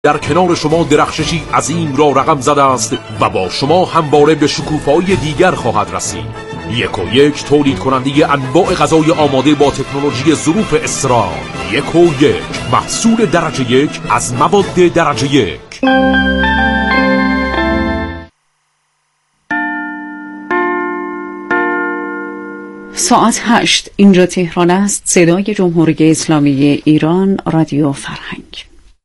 در کنار شما درخششی عظیم را رقم زده است و با شما همواره به شکوفایی دیگر خواهد رسید. 1&1 تولید کننده انواع غذای آماده با تکنولوژی ظروف اسرار. 1&1 محصول درجه 1 از مواد درجه 1. ساعت 8 اینجا تهران است. صدای جمهوری اسلامی ایران، رادیو فرهنگ.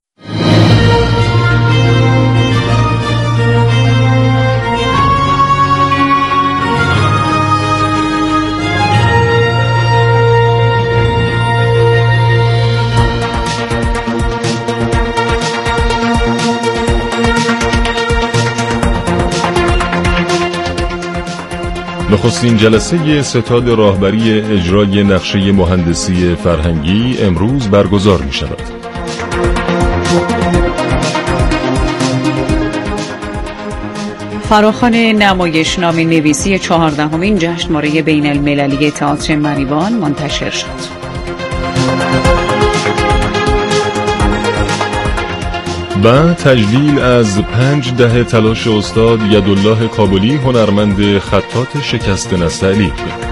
نخستین جلسه ستاد راهبری اجرای نقشه مهندسی فرهنگی امروز برگزار می شود. فراخوان نمایشنامه نویسی 14مین جشنواره بین المللی تئاتر مریوان منتشر شد. و تجلیل از 5 دهه تلاش استاد یدالله کابلی، هنرمند خطاط شکست نستعلیق.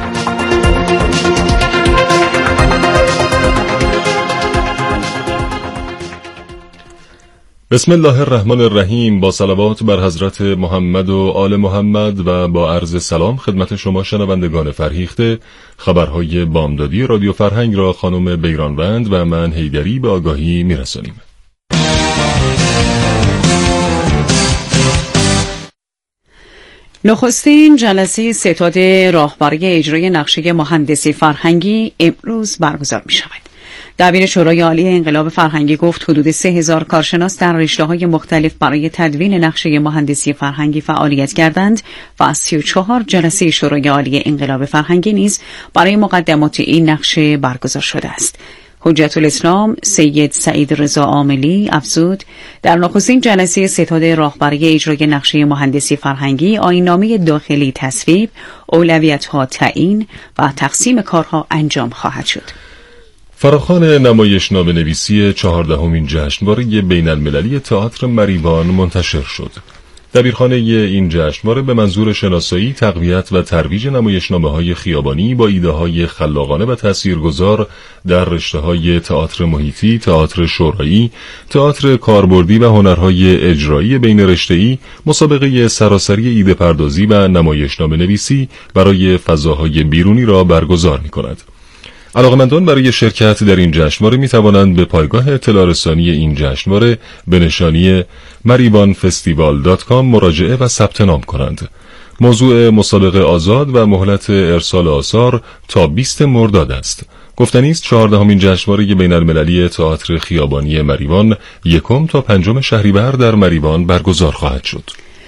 بسم الله الرحمن الرحیم. با صلوات بر حضرت محمد و آل محمد و با عرض سلام خدمت شما شنوندگان فرهیخته، خبرهای بامدادی رادیو فرهنگ را خانم بیرانوند و من حیدری به آگاهی میرسانیم. نخستین جلسه ستاد راهبری اجرای نقشه مهندسی فرهنگی امروز برگزار می شود. دبیر شورای عالی انقلاب فرهنگی گفت حدود 3000 کارشناس در رشته‌های مختلف برای تدوین نقشه مهندسی فرهنگی فعالیت کردند و از 34 جلسه شورای عالی انقلاب فرهنگی نیز برای مقدمات این نقشه برگزار شده است. حجت الاسلام سید سعید رضا عاملی افزود در نخستین جلسه ستاد راهبری اجرای نقشه مهندسی فرهنگی آیین‌نامه داخلی تصویب، اولویت‌ها تعیین و تقسیم کارها انجام خواهد شد. فراخوان نمایشنامه نویسی 14مین جشنواره بین المللی تئاتر مریوان منتشر شد. دبیرخانه این جشنواره به منظور شناسایی، تقویت و ترویج نمایشنامه‌های خیابانی با ایده‌های خلاقانه و تاثیرگذار در رشته‌های تئاتر محیطی، تئاتر شورایی، تئاتر کاربردی و هنرهای اجرایی بین رشته‌ای، مسابقه سراسری ایده پردازی و نمایشنامه نویسی برای فضاهای بیرونی را برگزار می‌کند. علاقه‌مندان برای شرکت در این جشنواره می توانند به پایگاه اطلاع رسانی این جشنواره به نشانی marivanfestival.com مراجعه و ثبت نام کنند. موضوع مسابقه آزاد و مهلت ارسال آثار تا 20 مرداد است. گفتنی است 14مین جشنواره بین المللی تئاتر خیابانی مریوان 1 تا 5 شهریور در مریوان برگزار خواهد شد.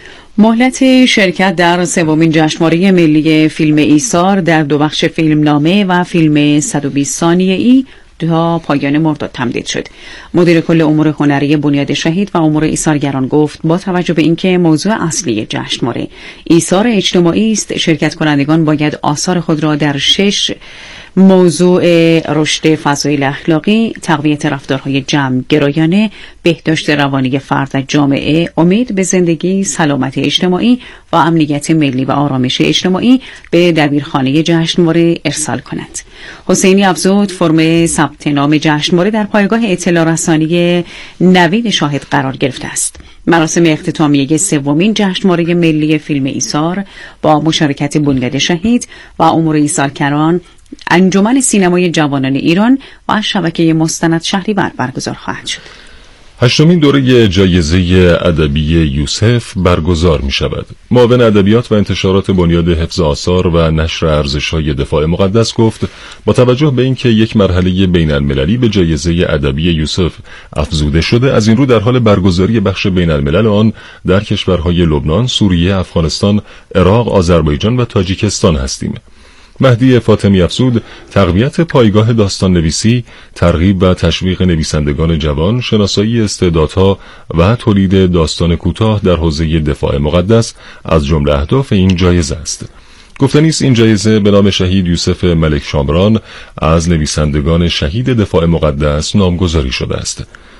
مهلت شرکت در 3مین جشنواره ملی فیلم ایثار در 2 بخش فیلمنامه و فیلم 120 ثانیه‌ای تا پایان مرداد تمدید شد. مدیر کل امور هنری بنیاد شهید و امور ایثارگران گفت با توجه به اینکه موضوع اصلی جشنواره ایثار اجتماعی است، شرکت کنندگان باید آثار خود را در 6 موضوع رشد فضایل اخلاقی، تقویت رفتارهای جمع گرایانه، بهداشت روانی فرد و جامعه، امید به زندگی، سلامت اجتماعی و امنیت ملی و آرامش اجتماعی به دبیرخانه جشنواره ارسال کنند. حسینی افزود فرم ثبت نام جشنواره در پایگاه اطلاع رسانی نوید شاهد قرار گرفته است. مراسم اختتامیه 3مین جشنواره ملی فیلم ایثار با مشارکت بنیاد شهید و امور ایثارگران، انجمن سینمای جوانان ایران و شبکه مستند شهریور برگزار خواهد شد. 8مین دوره جایزه ادبی یوسف برگزار می شود. معاون ادبیات و انتشارات بنیاد حفظ آثار و نشر ارزش‌های دفاع مقدس گفت با توجه به اینکه یک مرحله بین المللی به جایزه ادبی یوسف افزوده شده، از این رو در حال برگزاری بخش بین الملل آن در کشورهای لبنان، سوریه، افغانستان، عراق، آذربایجان و تاجیکستان هستیم. مهدی فاطمی افزود تقویت پایگاه داستان نویسی، ترغیب و تشویق نویسندگان جوان، شناسایی استعدادها و تولید داستان کوتاه در حوزه دفاع مقدس از جمله اهداف این جایزه است. گفتنی است این جایزه به نام شهید یوسف ملک شامران از نویسندگان شهید دفاع مقدس نامگذاری شده است.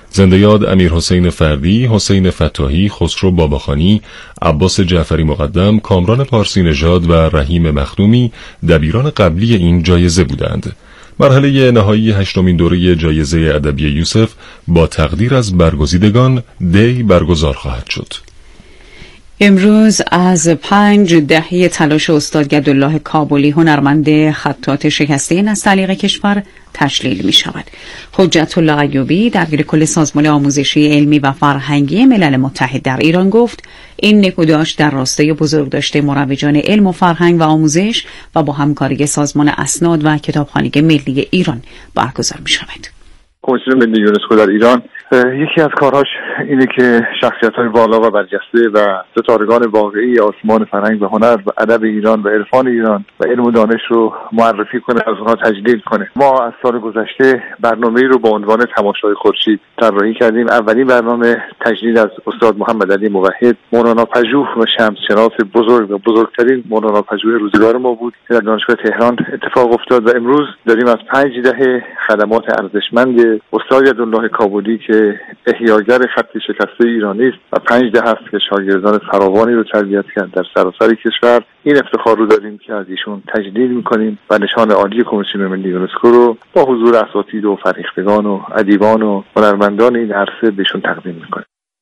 زنده یاد امیر حسین فردی، حسین فتاحی، خسرو باباخانی، عباس جعفری مقدم، کامران پارسی نژاد و رحیم مخدومی دبیران قبلی این جایزه بودند. مرحله نهایی 8مین دوره جایزه ادبی یوسف با تقدیر از برگزیدگان دی برگزار خواهد شد. امروز از 5 دهه تلاش استاد گدالله کابلی، هنرمند خطاط شکسته نستعلیق کشور، تجلیل می شود. حجت الله ایوبی دبیر کل سازمان آموزشی علمی و فرهنگی ملل متحد در ایران گفت این نکوده‌اش در راستای بزرگداشت مروجان علم و فرهنگ و آموزش و با همکاری سازمان اسناد و کتابخانه ملی ایران برگزار می شود. کمیسیون ملی یونسکو در ایران یکی از کارهاش اینه که شخصیت‌های والا و برجسته و ستارگان واقعی آسمان فرهنگ و هنر و ادب ایران و عرفان ایران و علم و دانش رو معرفی کنه، از اونها تجلیل کنه. ما از سال گذشته برنامه‌ای رو با عنوان تماشای خورشید طراحی کردیم. اولین برنامه تجلیل از استاد محمد علی موحد، مولانا پژوه و شمس‌شناس بزرگ و بزرگترین مولانا پژوه روزگار ما بود که در دانشگاه تهران اتفاق افتاد و امروز داریم از 5 دهه خدمات ارزشمند استاد گدالله کابلی که احیاگر خط شکسته ایرانی است و 5 دهه است که شاگردان فراوانی رو تربیت کرد در سراسر کشور، این افتخار رو داریم که از ایشون تجلیل می‌کنیم و نشان عالی کمیسیون ملی یونسکو رو با حضور اساتید و فرهیختگان و ادیبان و هنرمندان این عرصه بهشون تقدیم می‌کنیم.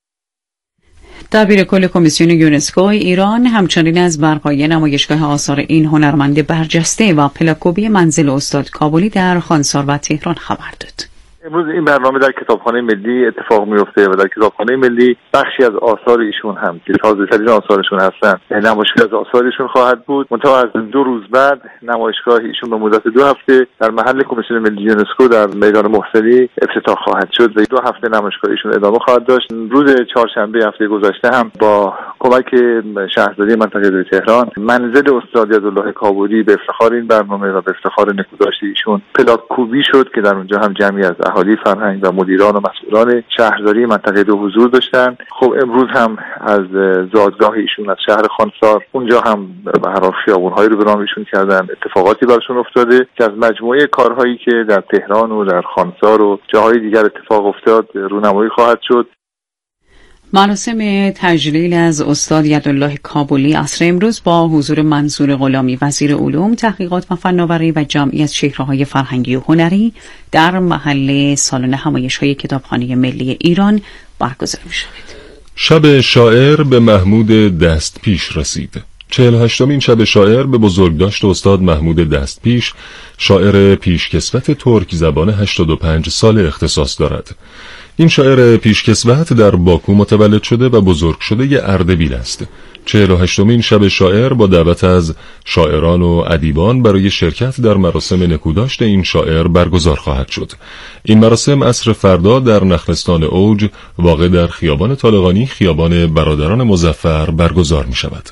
دبیر کل کمیسیون یونسکو ایران همچنین از برپایی نمایشگاه آثار این هنرمند برجسته و پلاکوبی منزل استاد کابلی در خانسار و تهران خبر داد. امروز این برنامه در کتابخانه ملی اتفاق میفته و در کتابخانه ملی بخشی از آثار ایشون هم که تازه‌ترین آثارشون هستن نمایشگاه از آثارشون خواهد بود. منتها از 2 روز بعد نمایشگاه ایشون به مدت 2 هفته در محل کمیسیون ملی یونسکو در میدان محسنی افتتاح خواهد شد و 2 هفته نمایشگاه ایشون ادامه خواهد داشت. روز چهارشنبه هفته گذشته هم با کمک شهرداری منطقه تهران منزل استاد گدالله کابلی به افتخار این برنامه و به افتخار نکوده‌اش ایشون پلاک‌کوبی شد که در اونجا هم جمعی از اهالی فرهنگ و مدیران و مسئولان شهرداری منطقه 2 حضور داشتن. خب امروز هم از زادگاه ایشون از شهر خانسار اونجا هم به هر حال خیابون‌هایی رو به نام ایشون کردن، اتفاقاتی براشون افتاده که از مجموعه کارهایی که در تهران و در خانسار و جاهای دیگر اتفاق افتاد رونمایی خواهد شد. مراسم تجلیل از استاد گدالله کابلی عصر امروز با حضور منصور غلامی وزیر علوم، تحقیقات و فناوری و جمعی از چهره‌های فرهنگی و هنری در محل سالن همایش‌های کتابخانه ملی ایران برگزار می‌شود. شب شاعر به محمود دستپیش رسید. 48مین شب شاعر به بزرگداشت استاد محمود دستپیش، شاعر پیشکسوت ترک زبان 85 ساله اختصاص دارد. این شاعر پیشکسوت در باکو متولد شده و بزرگ شده ی اردبیل است. 48مین شب شاعر با دعوت از شاعران و ادیبان برای شرکت در مراسم نکوداشت این شاعر برگزار خواهد شد. این مراسم عصر فردا در نخلستان اوج واقع در خیابان طالقانی، خیابان برادران مظفر برگزار می شود.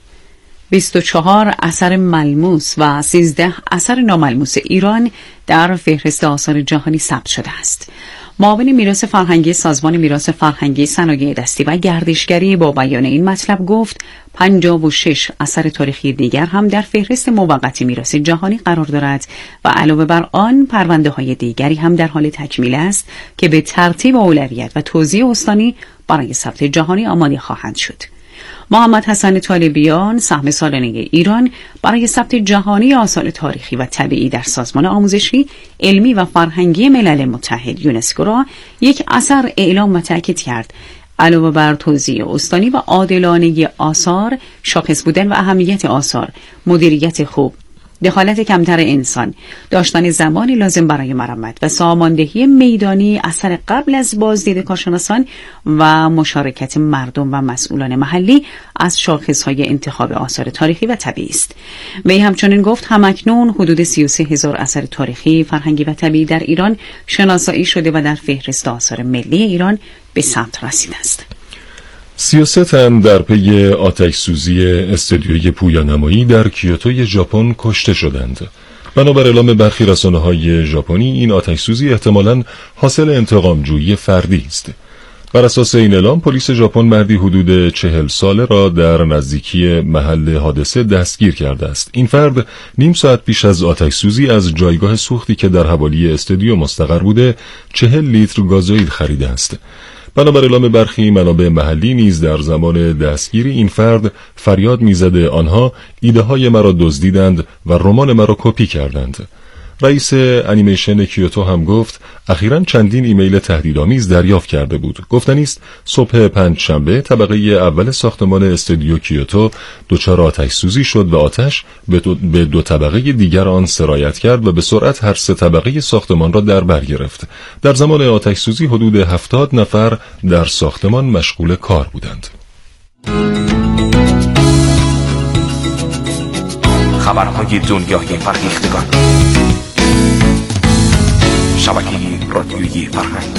24 اثر ملموس و 13 اثر ناملموس ایران در فهرست آثار جهانی ثبت شده است. معاون میراث فرهنگی سازمان میراث فرهنگی صنایع دستی و گردشگری با بیان این مطلب گفت 56 اثر تاریخی دیگر هم در فهرست موقت میراث جهانی قرار دارد و علاوه بر آن پرونده‌های دیگری هم در حال تکمیل است که به ترتیب اولویت و توزیع استانی برای ثبت جهانی آماده خواهند شد. محمد حسن طالبیان سهم سالانه ایران برای ثبت جهانی آثار تاریخی و طبیعی در سازمان آموزشی، علمی و فرهنگی ملل متحد یونسکو را یک اثر اعلام و تأکید کرد. علاوه بر توزیع استانی و عادلانه آثار، شاخص بودن و اهمیت آثار، مدیریت خوب، دخالت کمتر انسان، داشتن زمانی لازم برای مرمت و ساماندهی میدانی اثر قبل از بازدید کارشناسان و مشارکت مردم و مسئولان محلی از شاخصهای انتخاب آثار تاریخی و طبیعی است. وی همچنین گفت همکنون حدود 33,000 اثر تاریخی، فرهنگی و طبیعی در ایران شناسایی شده و در فهرست آثار ملی ایران به ثبت رسیده است. 33 تن در پی آتش سوزی استودیوی پویانمایی در کیوتو ژاپن کشته شدند. بنابر اعلام برخی رسانه‌های ژاپنی این آتش سوزی احتمالاً حاصل انتقام جویی فردی است. بر اساس این اعلام پلیس ژاپن مردی حدود 40 ساله را در نزدیکی محل حادثه دستگیر کرده است. این فرد نیم ساعت پیش از آتش‌سوزی از جایگاه سوختی که در حوالی استودیو مستقر بوده 40 لیتر گازوئیل خریده است. بنابر اعلام برخی منابع محلی نیز در زمان دستگیری این فرد فریاد می‌زده آنها ایده‌های مرا دزدیدند و رمان مرا کپی کردند. رئیس انیمیشن کیوتو هم گفت اخیراً چندین ایمیل تهدیدآمیز دریافت کرده بود. گفتنی است صبح پنجشنبه طبقه اول ساختمان استودیو کیوتو دچار آتش‌سوزی شد و آتش به دو طبقه دیگر آن سرایت کرد و به سرعت هر سه طبقه ساختمان را در بر گرفت. در زمان آتش‌سوزی حدود 70 نفر در ساختمان مشغول کار بودند. خبرهای دنیای فرهیختگان، شبکه رادیویی فرهنگ.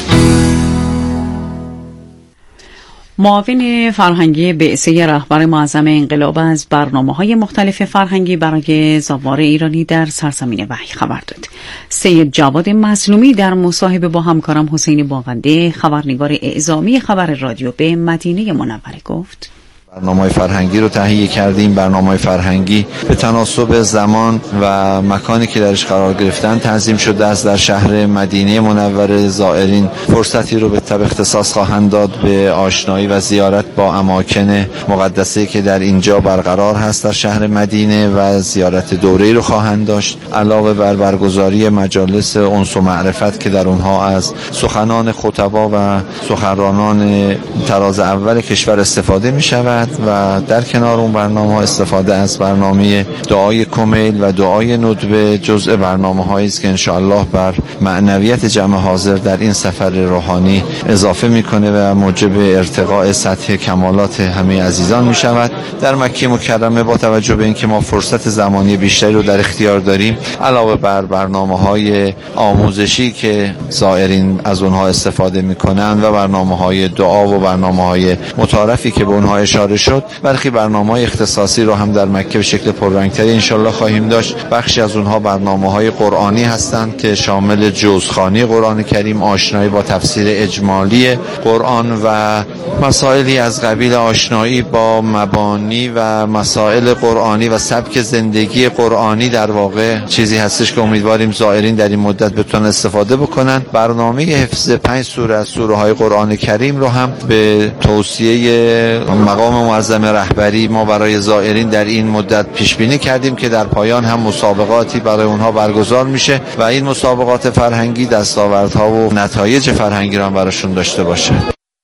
معاون فرهنگی بعثه رهبر معظم انقلاب از برنامه‌های مختلف فرهنگی برای زوار ایرانی در سرزمین وحی خبر داد. سید جواد مظلومی در مصاحبه با همکارم حسین باونده خبرنگار اعزامی خبر رادیو به مدینه منوره گفت: برنامه‌های فرهنگی رو تهیه کردیم. برنامه‌های فرهنگی به تناسب زمان و مکانی که درش قرار گرفتن تنظیم شده است. در شهر مدینه منوره زائرین فرصتی رو به طب اختصاص خواهند داد به آشنایی و زیارت با اماکن مقدسه که در اینجا برقرار هست در شهر مدینه و زیارت دوره‌ای رو خواهند داشت، علاوه بر برگزاری مجالس انس و معرفت که در اونها از سخنان خطبا و سخنرانان طراز اول کشور استفاده می شود و در کنار اون برنامه ها استفاده از برنامه دعای کمیل و دعای ندبه جزء برنامه هایی است که انشاءالله بر معنویت جمع حاضر در این سفر روحانی اضافه میکنه و موجب ارتقاء سطح کمالات همه عزیزان می شود. در مکه مکرمه با توجه به اینکه ما فرصت زمانی بیشتری رو در اختیار داریم، علاوه بر برنامه های آموزشی که زائرین از اونها استفاده میکنن و برنامه های دعا و برنامه های متعارفی که به اونها اشاره شد، برخی برنامه‌های اختصاصی رو هم در مکه به شکل پررنگ‌تری انشالله خواهیم داشت. بخشی از اونها برنامه‌های قرآنی هستند که شامل جزخوانی قرآن کریم، آشنایی با تفسیر اجمالی قرآن و مسائلی از قبیل آشنایی با مبانی و مسائل قرآنی و سبک زندگی قرآنی. در واقع چیزی هستش که امیدواریم زائرین در این مدت بتونن استفاده بکنن. برنامه حفظ 5 سوره از سوره‌های قرآن کریم رو هم به توصیه مقام معظم رهبری ما برای زائرین در این مدت پیش بینی کردیم که در پایان هم مسابقاتی برای اونها برگزار میشه و این مسابقات فرهنگی دستاوردها و نتایج فرهنگی را براشون داشته باشه.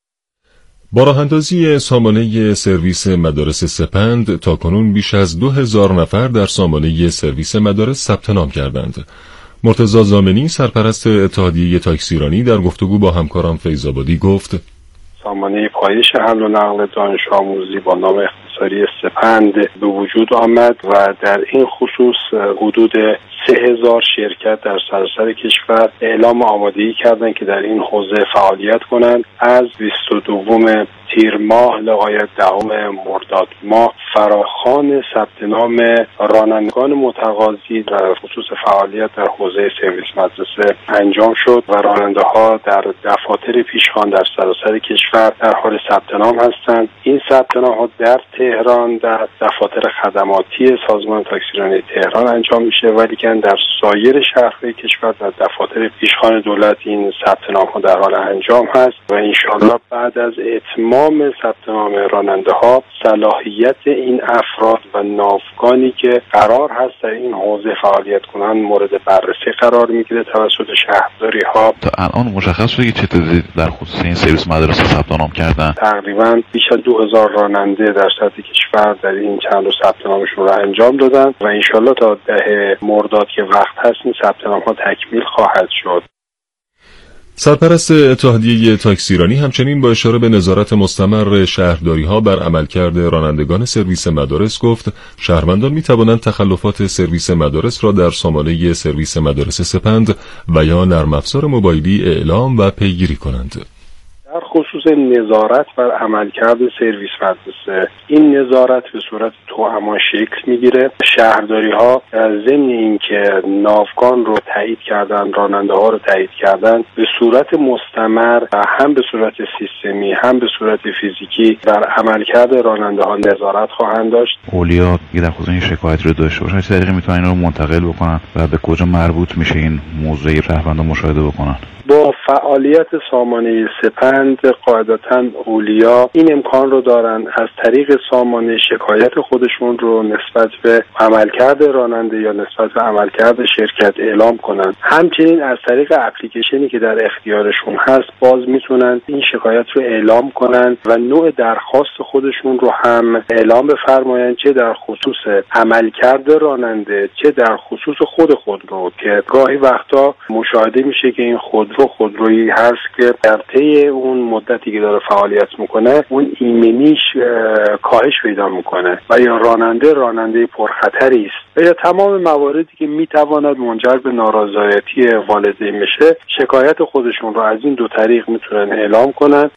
با راه‌اندازی سامانه سرویس مدارس سپند تاکنون بیش از 2000 نفر در سامانه سرویس مدارس ثبت نام کردند. مرتضی زامنی سرپرست اتحادیه تاکسیرانی در گفتگو با همکاران فیض‌آبادی گفت: سامانه پایش حمل و نقل دانش آموزی با نام اختصاری سپند به وجود آمد و در این خصوص حدود 3000 شرکت در سراسر کشور اعلام آمادگی کردند که در این حوزه فعالیت کنند. از 22 تیر ماه لغایت 10 مرداد ماه فراخوان ثبت نام رانندگان متقاضی در خصوص فعالیت در حوزه سرویس مدرسه انجام شد و راننده ها در دفاتر پیشخوان در سراسر کشور در حال ثبت نام هستند. این ثبت نام ها در تهران در دفاتر خدماتی سازمان تاکسیرانی تهران انجام میشه، ولی که در سایر شهرهای کشور در دفاتر پیشخوان دولت این ثبت نام ها در حال انجام هست و انشاءالله بعد از اتمام ثبت نام راننده ها صلاحیت این افراد و ناوگانی که قرار هست در این حوزه فعالیت کنند مورد بررسی قرار میگیره توسط شهرداری ها. تا الان مشخص شده که چه تعدادی در خصوص این سرویس مدرسه ثبت نام کردن؟ تقریبا بیش از 2000 راننده در سطح کشور در این چند روز ثبت نامشون رو انجام دادن و انشالله تا 10 مرداد که وقت هست این ثبت نام ها تکمیل خواهد شد. سرپرست اتحادیه تاکسیرانی همچنین با اشاره به نظارت مستمر شهرداری‌ها بر عملکرد رانندگان سرویس مدارس گفت شهروندان می‌توانند تخلفات سرویس مدارس را در سامانه سرویس مدارس سپند و یا نرم افزار موبایلی اعلام و پیگیری کنند. در خصوص نظارت بر عملکرد سرویس مدرسه، این نظارت به صورت توأمان شکل میگیره. شهرداری ها ضمن اینکه ناوگان رو تایید کردن، راننده ها رو تایید کردن، به صورت مستمر هم به صورت سیستمی هم به صورت فیزیکی بر عملکرد راننده ها نظارت خواهند داشت. اولیا اگه در خصوص این شکایت رو داشته باشن چه طریقی میتونن این رو منتقل بکنن و به کجا مربوط میشه این موضوع رهبران مشاهده بکنن؟ با فعالیت سامانه سپند قاعدتاً اولیا این امکان رو دارن از طریق سامانه شکایت خودشون رو نسبت به عملکرد راننده یا نسبت به عملکرد شرکت اعلام کنن. همچنین از طریق اپلیکیشنی که در اختیارشون هست باز میتونن این شکایت رو اعلام کنن و نوع درخواست خودشون رو هم اعلام بفرمایند، چه در خصوص عملکرد راننده چه در خصوص خودرو، که گاهی وقتا مشاهده میشه که این خودرویی هست که در طی اون مدتی که داره فعالیت میکنه اون ایمنیش کاهش پیدا میکنه و یا راننده پرخطری است و یا تمام مواردی که میتواند منجر به نارضایتی والدین بشه، شکایت خودشون رو از این دو طریق میتونن اعلام کنن.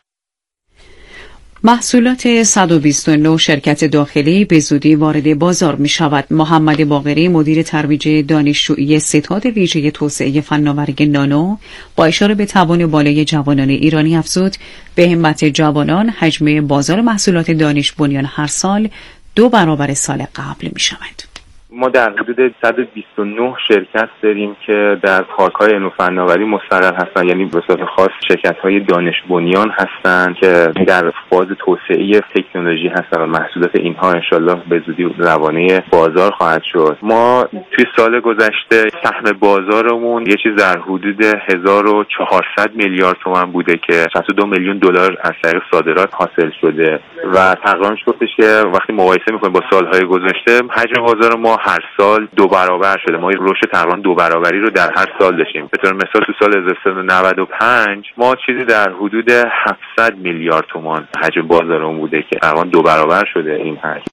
محصولات 129 شرکت داخلی به زودی وارد بازار می شود. محمد باقری مدیر ترویج دانشجویی ستاد ویژه توسعه فناوری نانو با اشاره به توان بالای جوانان ایرانی افزود به همت جوانان حجم بازار محصولات دانش بنیان هر سال 2 برابر سال قبل می شود. ما در حدود 129 شرکت داریم که در پارک‌های علم و فناوری مستقر هستن، یعنی به صورت خاص شرکت‌های دانش بنیان هستن که در فاز توسعه تکنولوژی هستن و محصولات اینها انشالله به زودی روانه بازار خواهد شد. ما توی سال گذشته سهم بازارمون یه چیز در حدود 1400 میلیارد تومان بوده که 62 میلیون دلار از طریق صادرات حاصل شده و تقریبا میشه گفتش که وقتی مقایسه می‌کنیم با سال‌های گذشته حجم بازار ما هر سال 2 برابر شده. ما رشد تقریبا 2 برابری رو در هر سال داشتیم. به طور مثال تو سال 1995 ما چیزی در حدود 700 میلیارد تومان حجم بازارمون بوده که تقریبا 2 برابر شده این حجم.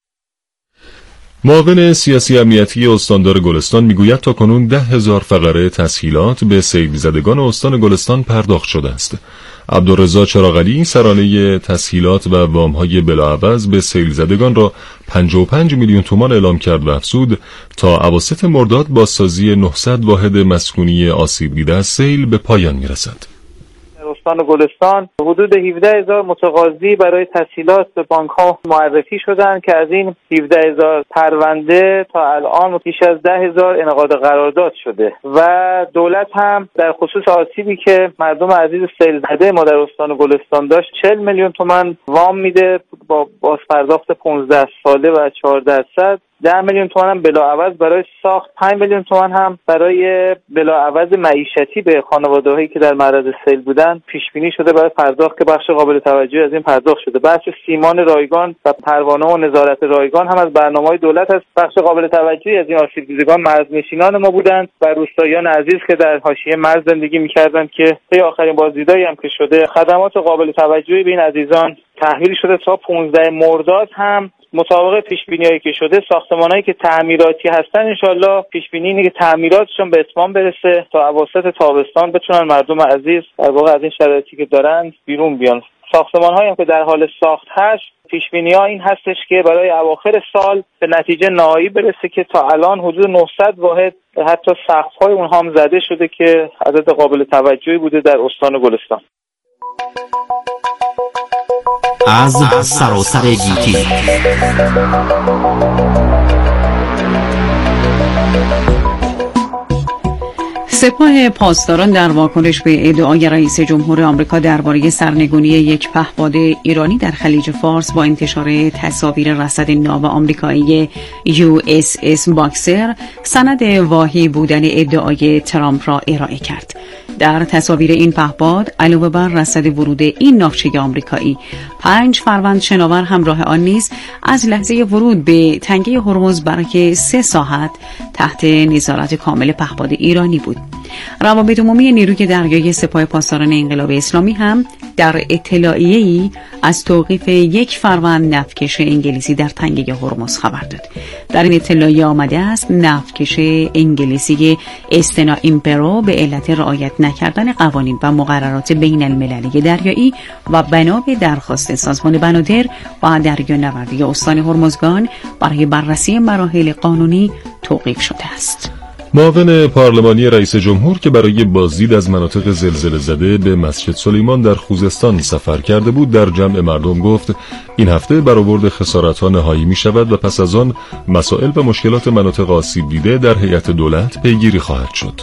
معاون سیاسی امنیتی استاندار گلستان میگوید تاکنون 10,000 فقره تسهیلات به سیل زدگان استان گلستان پرداخت شده است. عبدالرضا چراغعلی سرانه تسهیلات و وام‌های بلاعوض به سیل زدگان را 55 میلیون تومان اعلام کرد و افزود تا اواسط مرداد بازسازی 900 واحد مسکونی آسیب دیده از سیل به پایان میرسد. استان گلستان حدود 17,000 متقاضی برای تسهیلات به بانک‌ها معرفی شدند که از این 17,000 پرونده تا الان بیش از 10,000 انعقاد قرارداد شده و دولت هم در خصوص آسیبی که مردم عزیز سیل زده ما در استان گلستان داشت 40 میلیون تومان وام میده با بازپرداخت 15 ساله و 4%. 10 میلیون تومان هم بلاعوض برای ساخت، 5 میلیون تومان هم برای بلاعوض معیشتی به خانواده‌هایی که در معرض سیل بودن پیش بینی شده برای پرداخت که بخش قابل توجهی از این پرداخت شده. بخش سیمان رایگان و پروانه و نظارت رایگان هم از برنامه‌های دولت است. بخش قابل توجهی از این آسیب دیدگان مرزنشینان ما بودند و روستاییان عزیز که در حاشیه مرز زندگی می‌کردند که طی آخرین بازدیدایی هم که شده خدمات قابل توجهی به این عزیزان تحویل شده. تا 15 مرداد هم مطابق پیش‌بینی‌هایی که شده ساختمان‌هایی که تعمیراتی هستن انشالله پیش‌بینی اینه که تعمیراتشون به اتمام برسه تا اواسط تابستان بتونن مردم عزیز در واقع از این شرایطی که دارن بیرون بیان. ساختمان‌هایی هم که در حال ساخت هست پیش‌بینی‌ها این هستش که برای اواخر سال به نتیجه نهایی برسه که تا الان حدود 900 واحد حتی سقف‌های اونها هم زده شده که عدد قابل توجهی بوده در استان گلستان. از سراسر گیتی سپاه پاسداران در واکنش به ادعای رئیس جمهور آمریکا درباره سرنگونی یک پهپاد ایرانی در خلیج فارس با انتشار تصاویر رصد ناو آمریکایی USS باکسر سند واهی بودن ادعای ترامپ را ارائه کرد. در تصاویر این پهپاد علاوه بر رصد ورود این ناوچه آمریکایی 5 فروند شناور همراه آن نیز از لحظه ورود به تنگه هرمز برای 3 ساعت تحت نظارت کامل پهپاد ایرانی بود. روابط عمومی نیروی دریایی سپاه پاسداران انقلاب اسلامی هم در اطلاعیه‌ای از توقیف 1 فروند نفتکش انگلیسی در تنگه هرمز خبر داد. در این اطلاعیه آمده است نفتکش انگلیسی استنا ایمپرو به علت رعایت نکردن قوانین و مقررات بین المللی دریایی و بنا به درخواست سازمان بنادر و دریانوردی استان هرمزگان برای بررسی مراحل قانونی توقیف شده است. معاون پارلمانی رئیس جمهور که برای بازدید از مناطق زلزله زده به مسجد سلیمان در خوزستان سفر کرده بود در جمع مردم گفت این هفته برآورد خسارت‌ها نهایی می‌شود و پس از آن مسائل و مشکلات مناطق آسیب دیده در هیئت دولت پیگیری خواهد شد.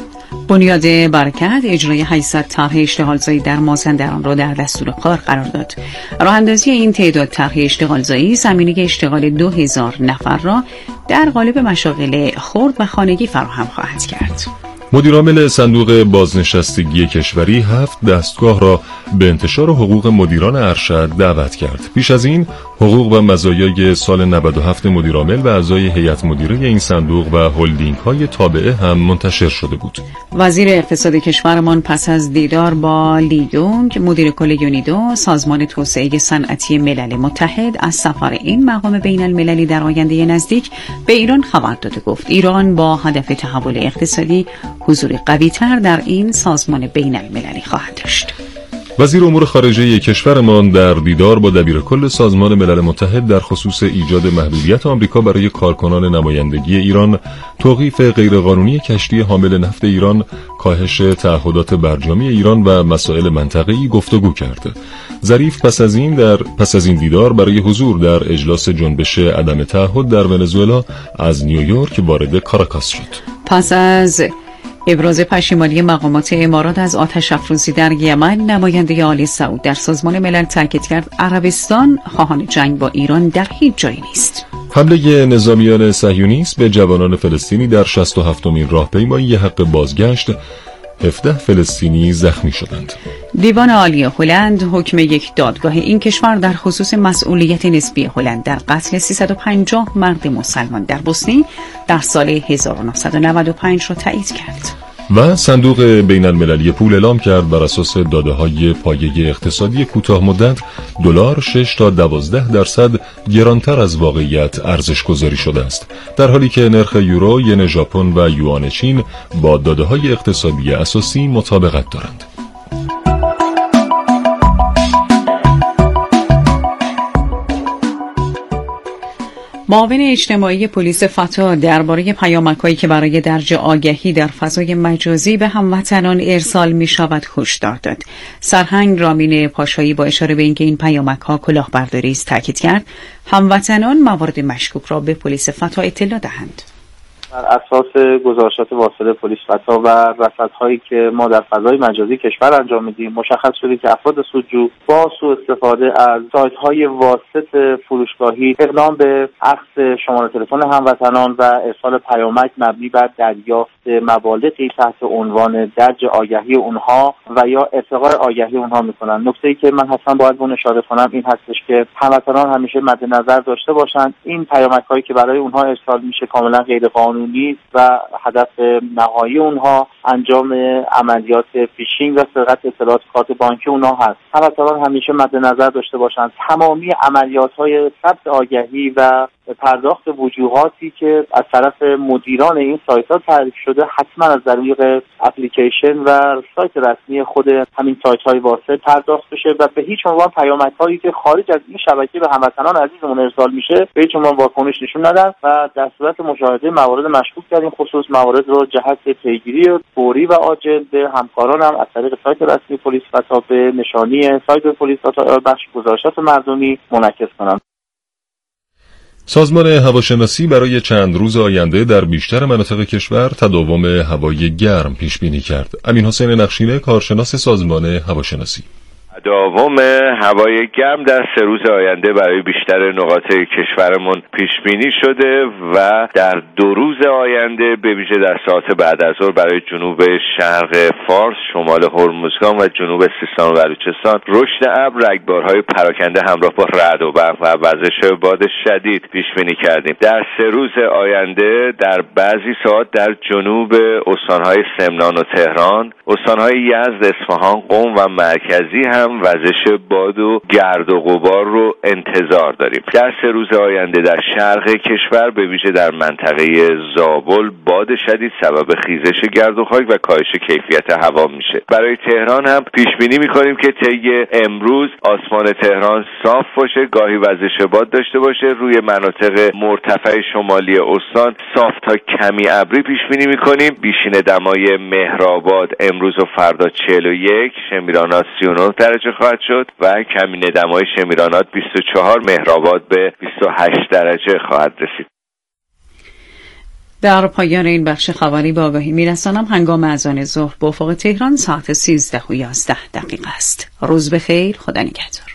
بنیاد برکت اجرای 800 طرح اشتغالزایی در مازندران را در دستور کار قرار داد. راه اندازی این تعداد طرح اشتغالزایی زمینه اشتغال 2000 نفر را در قالب مشاغل خرد و خانگی فراهم خواهد کرد. مدیرعامل صندوق بازنشستگی کشوری 7 دستگاه را به انتشار حقوق مدیران ارشد دعوت کرد. پیش از این حقوق و مزایای سال 97 مدیرعامل و اعضای هیئت مدیره این صندوق و هلدینگ‌های تابعه هم منتشر شده بود. وزیر اقتصاد کشورمان پس از دیدار با لی یونگ مدیر کل یونیدو سازمان توسعه صنعتی ملل متحد از سفر این مقام بین المللی در آینده نزدیک به ایران خبر داده گفت ایران با هدف تحول اقتصادی حضور قوی‌تر در این سازمان بین المللی خواهد داشت. وزیر امور خارجه کشورمان در دیدار با دبیرکل سازمان ملل متحد در خصوص ایجاد محدودیت آمریکا برای کارکنان نمایندگی ایران، توقیف غیرقانونی کشتی حامل نفت ایران، کاهش تعهدات برجامی ایران و مسائل منطقه‌ای گفتگو کرد. ظریف پس از این دیدار برای حضور در اجلاس جنبش عدم تعهد در ونزوئلا از نیویورک وارد کاراکاس شد. پس از ابراز پشیمانی مقامات امارات از آتش افروزی در یمن، نماینده آل سعود در سازمان ملل تاکید کرد عربستان خواهان جنگ با ایران در هیچ جایی نیست. حمله نظامیان صهیونیست به جوانان فلسطینی در 67مین راهپیمایی حق بازگشت، 17 فلسطینی زخمی شدند. دیوان عالی هلند حکم یک دادگاه این کشور در خصوص مسئولیت نسبی هلند در قتل 350 مرد مسلمان در بوسنی در سال 1995 را تایید کرد. و صندوق بین المللی پول اعلام کرد بر اساس داده‌های پایه اقتصادی کوتاه مدت دلار 6 تا 12% گرانتر از واقعیت ارزش گذاری شده است، در حالی که نرخ یورو، ین ژاپن و یوان چین با داده‌های اقتصادی اساسی مطابقت دارند. معاون اجتماعی پلیس فتا درباره پیامک‌هایی که برای درج آگهی در فضای مجازی به هموطنان ارسال می‌شود هشدار داد. سرهنگ رامین پاشایی با اشاره به اینکه این پیامک‌ها کلاهبرداری است تاکید کرد هموطنان موارد مشکوک را به پلیس فتا اطلاع دهند. بر اساس گزارشات واصله پلیس فتا و رصدهایی که ما در فضای مجازی کشور انجام میدیم، مشخص شده که افراد سودجو با سوء استفاده از سایت‌های واسط فروشگاهی اقدام به اخذ شماره تلفن هموطنان و ارسال پیامک مبنی بر دریافت مبالغی تحت عنوان درج آگهی اونها و یا ارتقاء آگهی اونها میکنن. نکته‌ای که من حتما باید اون اشاره کنم این هستش که هموطنان همیشه مد نظر داشته باشند این پیامک‌هایی که برای اونها ارسال میشه کاملا غیر قانونی و هدف نهایی اونها انجام عملیات فیشینگ و سرقت اطلاعات کارت بانکی اونها هست. هموطنان همیشه مد نظر داشته باشند تمامی عملیات‌های ثبت آگهی و پرداخت وجوهاتی که از طرف مدیران این سایت‌ها تعریف شده حتما از طریق اپلیکیشن و سایت رسمی خود همین سایت‌های واسط پرداخت بشه و به هیچ عنوان پیامک‌هایی که خارج از این شبکه به هموطنان عزیزمون ارسال میشه به هیچ عنوان واکنش نشون ندن و در صورت مشاهده موارد مشکوک در این خصوص موارد رو جهت پیگیری فوری و عاجل به همکارانم از طریق سایت رسمی پلیس فتا به نشانی سایت پلیس فتا بخش گزارشات مردمی منعکس کنم. سازمان هواشناسی برای چند روز آینده در بیشتر مناطق کشور تداوم هوای گرم پیش بینی کرد. امین حسین نقشینه، کارشناس سازمان هواشناسی: تداوم هوای گرم در 3 روز آینده برای بیشتر نقاط کشورمون پیش بینی شده و در 2 روز آینده به ویژه در ساعت بعد از ظهر برای جنوب شرق فارس، شمال هرمزگان و جنوب سیستان و بلوچستان رشد ابر، رگبارهای پراکنده همراه با رعد و برق و وزش باد شدید پیش بینی کردیم. در 3 روز آینده در بعضی ساعات در جنوب استانهای سمنان و تهران، استانهای یزد، اصفهان، قم و مرکزی هم وزش باد و گرد و غبار رو انتظار داریم. در 3 روز آینده در شرق کشور به ویژه در منطقه زابل باد شدید سبب خیزش گرد و خاک و کاهش کیفیت هوا میشه. برای تهران هم پیش بینی میکنیم که طی امروز آسمان تهران صاف باشه، گاهی وزش باد داشته باشه. روی مناطق مرتفع شمالی استان صاف تا کمی ابری پیش بینی میکنیم. بیشین دمای مهرآباد امروز و فردا 41، شمیرانات 39 درجه خواهد شد و کمین دمای شمیرانات 24، مهرآباد به 28 درجه خواهد رسید. در پایان این بخش خبری با آگاهی میرسانم هنگام اذان ظهر به افق تهران ساعت 13:11 است. روز بخیر، خدا نگهدار.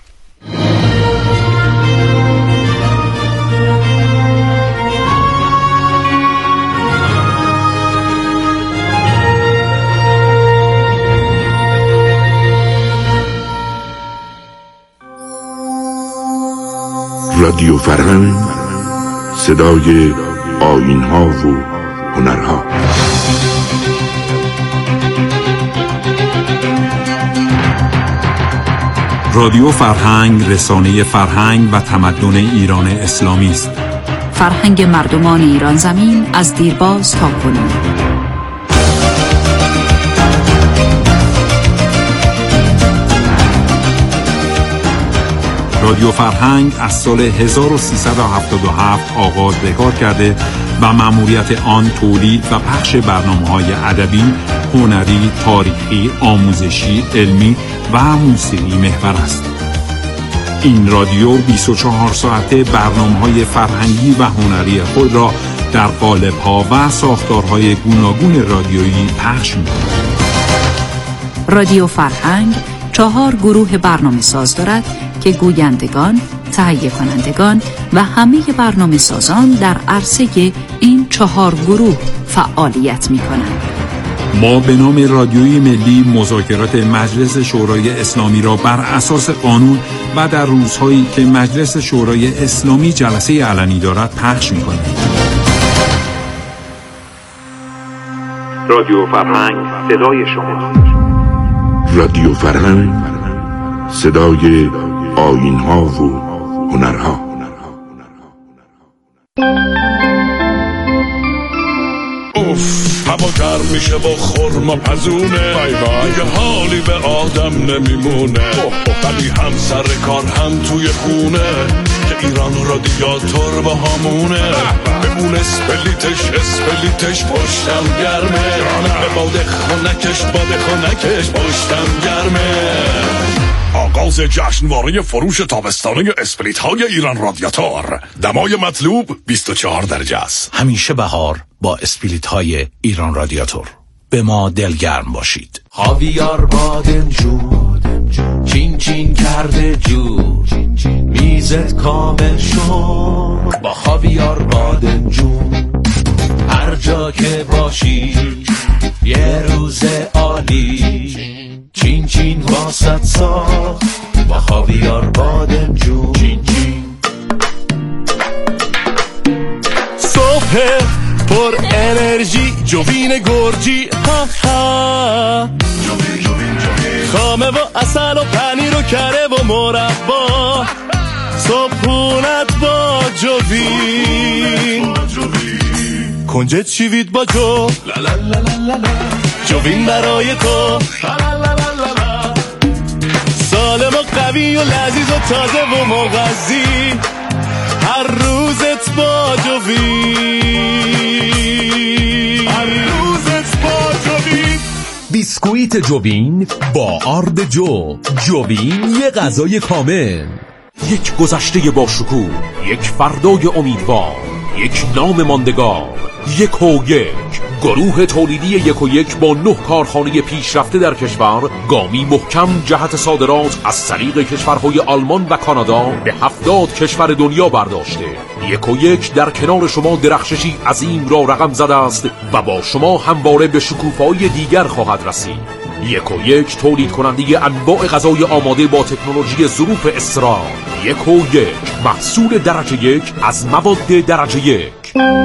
رادیو فرهنگ، صدای آیین‌ها و هنرها. رادیو فرهنگ رسانه فرهنگ و تمدن ایران اسلامی است. فرهنگ مردمان ایران زمین از دیرباز تا کنون. رادیو فرهنگ از سال 1377 آغاز به کار کرده و مأموریت آن تولید و پخش برنامه‌های ادبی، هنری، تاریخی، آموزشی، علمی و موسیقی محور است. این رادیو 24 ساعته برنامه‌های فرهنگی و هنری خود را در قالب‌ها و ساختارهای گوناگون رادیویی پخش می‌کند. رادیو فرهنگ 4 گروه برنامه‌ساز دارد که گویندگان، تهیه کنندگان و همه برنامه سازان در عرصه این 4 گروه فعالیت می کنند. ما به نام رادیوی ملی مذاکرات مجلس شورای اسلامی را بر اساس قانون و در روزهایی که مجلس شورای اسلامی جلسه علنی دارد پخش می کنیم. رادیو فرهنگ، صدای شما. رادیو فرهنگ، صدای آیین‌ها و هنرها. اوف، هوا گرم میشه با خرما پزونه، دیگه حالی به آدم نمیمونه، ولی هم سر کار هم توی خونه که ایران رادیاتور با همونه. بمون اسپلیتش پشتم گرمه، به باد خونکش پشتم گرمه. آغاز جشنواره فروش تابستانه اسپریت های ایران رادیاتور. دمای مطلوب 24 درجه است. همیشه بهار با اسپریت های ایران رادیاتور. به ما دلگرم باشید. خاویار بادمجون چین چین کرده جون، میزت کامل شد با خاویار بادمجون. هر جا که باشی یه روز عالی، چین چین واسط ساخت با خاویار بادمجون. چین چین صبح پر انرژی، جوین گرجی، ها ها، خامه و اصل و پنیر و کره و مربا، صبحونت با جوین، کنجد شیوید با جو، جوین برای تو، سالم و قوی و لذیذ و تازه و مغذی، هر روزت با جوین، هر روزت با جوین. بیسکویت جوین با آرد جوین یه غذای کامل، یک گذشته با شکوه، یک فردای امیدوار، یک نام ماندگار، 1&1 گروه تولیدی 1&1 با 9 کارخانه پیشرفته در کشور گامی محکم جهت صادرات از طریق کشورهای آلمان و کانادا به 70 کشور دنیا برداشته. 1&1 در کنار شما درخششی عظیم را رقم زده است و با شما همواره به شکوفایی دیگر خواهد رسید. 1&1 تولید کننده انواع غذای آماده با تکنولوژی ظروف اسرار. 1&1 محصول درجه 1 از مواد درجه 1.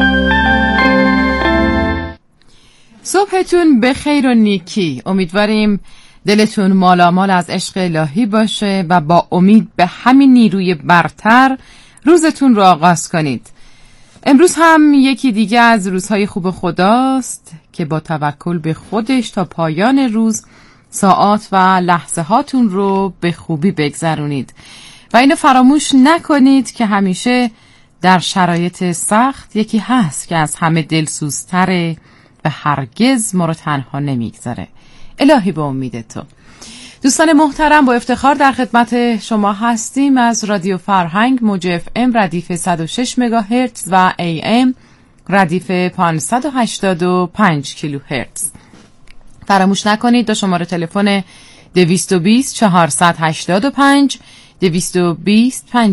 صبحتون بخیر و نیکی. امیدواریم دلتون مالامال از عشق الهی باشه و با امید به همین نیروی برتر روزتون رو آغاز کنید. امروز هم یکی دیگه از روزهای خوب خداست که با توکل به خودش تا پایان روز ساعات و لحظه هاتون رو به خوبی بگذرونید و اینو فراموش نکنید که همیشه در شرایط سخت یکی هست که از همه دلسوزتره و هرگز ما رو تنها نمیگذاره. الهی به امید تو. دوستان محترم، با افتخار در خدمت شما هستیم از رادیو فرهنگ موج FM ردیف 106 مگاهرتز و AM ردیف 585 کیلوهرتز. فراموش نکنید دو شماره تلفن 220 485 220